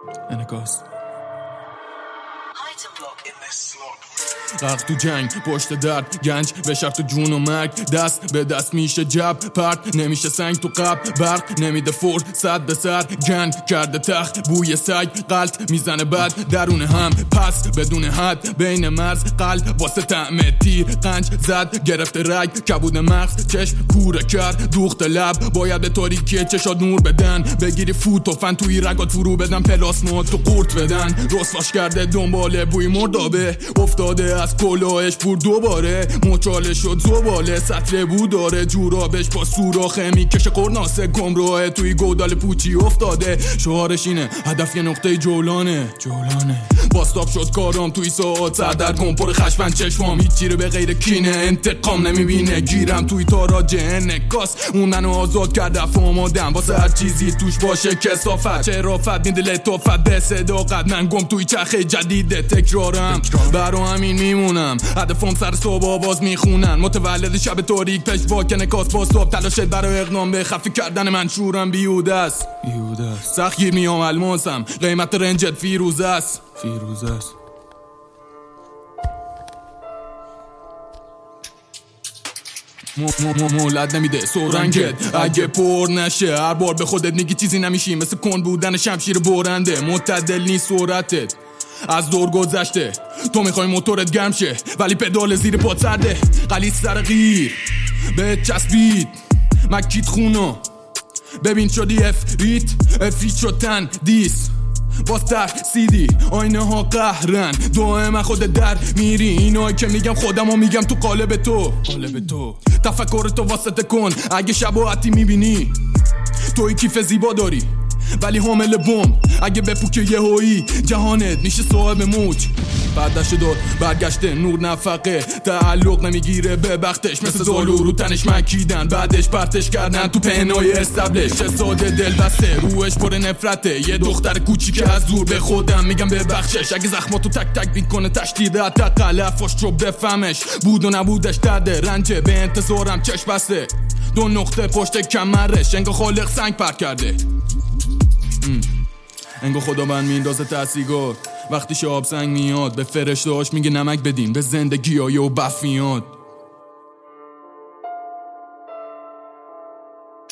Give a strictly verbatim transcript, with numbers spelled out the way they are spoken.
انعکاس غرق تو جنگ پشت درد گنج به شرط تو جون و مرگ دست به دست میشه جب پرد نمیشه سنگ تو قبل برق نمیده فور صد به سر گند کرده تخت بوی سگ قلط میزنه بد درون هم پس بدون حد بین مرز قلب واسه طعم تیر قنج زد گرفته رگ کبود مغز چشم کوره کرد دوخت لب باید به تاریکی چشات نور بدن بگیری فوت و فن توی رگات فرو بدن پلاسمات تو قورت بدن رسواش کرده دنباله بوی مردابه افتاده از کلاهش پور دوباره مچاله شد زباله سطر بود داره جورابش با سوراخه میکشه قرناسه گمراه توی گودال پوچی افتاده شعارش اینه هدف یه نقطه جولانه جولانه باستاب شد کارام توی ساعت سردر کن پر خشمن چشمام هیچی رو به غیر کینه انتقام نمیبینه گیرم توی تاراج انعکاس اون منو آزاد کرده فهمادم واسه هر چیزی توش باشه کثافت چرافت میده لطافت به صداقت من گم توی چرخه جدید تکرارم برا همین میمونم هدفم سر صبح آواز میخونن متولد شب تاریک پش واکن کاس با صبح تلاشت برای اقنام به خفی کردن من شورم بیهوده است سخت گیر میام الماسم قیمت رنجت فیروزه است فیروزه است مولد نمیده سورنگت اگه پر نشه هر بار به خودت میگی چیزی نمیشی مثل کن بودن شمشیر برنده معتدل نیست سرعتت از دور گذشته تو میخوای موتورت گرم شه ولی پدال زیر پات سرده قلیز سر غیر به چسبید مکیت خونو ببین شدی افریت افریت شد تن دیس باز ترسیدی آینه ها قهرن دائما خودت در میری اینایی که میگم خودمو میگم تو قالب تو قالب تو تفکر تو واسطه کن اگه شباهتی میبینی توی کیف زیبا داری ولی حامل بوم اگه بپوکه یه هایی جهانت میشه صاحب موج بعدش داد برگشته نور نفقه تعلق نمیگیره به بختش مثل زالو رو تنش مکیدن بعدش پرتش کردن تو پهنای استبلش چه ساده دل بسته روش پر نفرته یه دختر کوچیکه از دور به خودم میگم به بخشش اگه زخماتو تک تک میکنه تشدید حتی قلفاش رو بفهمش بود و نبودش درده رنجه به انتظارم چشم بسته دو نقطه پشت کمرش انگار خالق سنگ پر کرده انگار خدا من میندازه تحصیگات وقتی شاب سنگ میاد به فرشتهاش میگه نمک بدین به زندگی های و بفیات